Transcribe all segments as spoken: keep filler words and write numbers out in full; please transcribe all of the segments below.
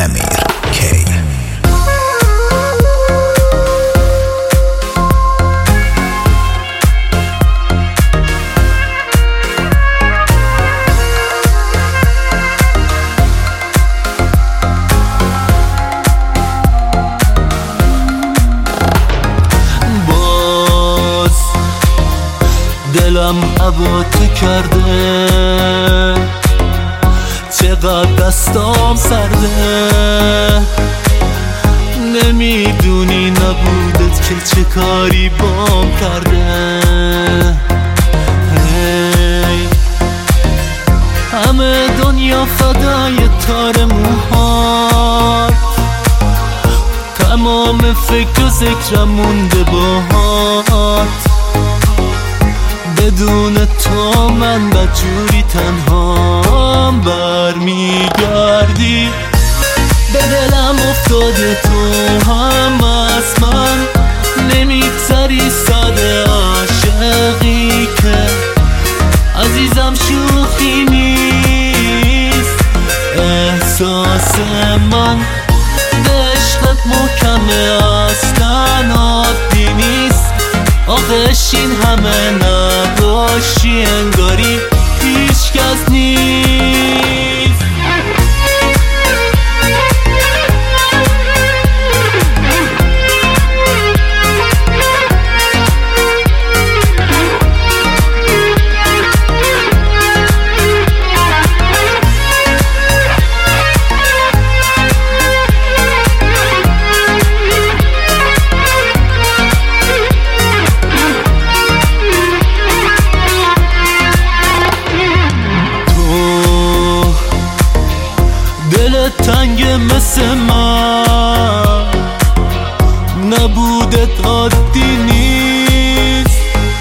امیر کی. دلم هوا تو کرده، چقدر دستام سرده، نمیدونی نبودت که چه کاری بام کرده. hey. همه دنیا فدای تار موهات، تمام فکر و ذکرم مونده باهات. بدون تو من بدجوری تنهام برمیگردی. به دلم افتاده تو هم از من، نمیگذری ساده عاشقی که عزیزم شوخی نیست. احساس من به عشقت محکمه، اصلا عادی نیست. آخش این همه نباشی انگاری هیچ کس نیست. تنگ مثل من نبودت عادی نیست.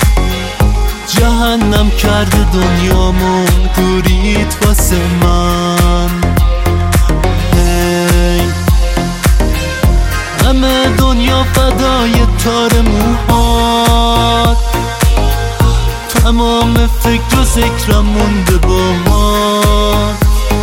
جهنم کرده دنیامو دوریت واسه من. hey. همه دنیا فدای تار موهات، تمام فکر و ذکرم مونده باهات.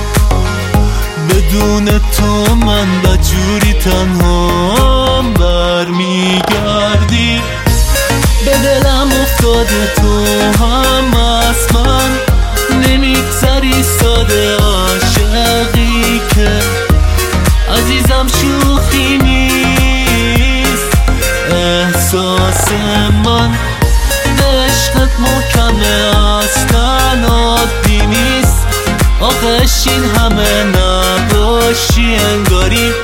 بدون تو من بدجوری تنها برمیگردی. به دلم افتاده تو هم از من، نمیگذری ساده عاشقی که عزیزم شوخی نیست. احساس من به عشقت محکمه، اصلا عادی نیست. آخش این همه نباشی انگاری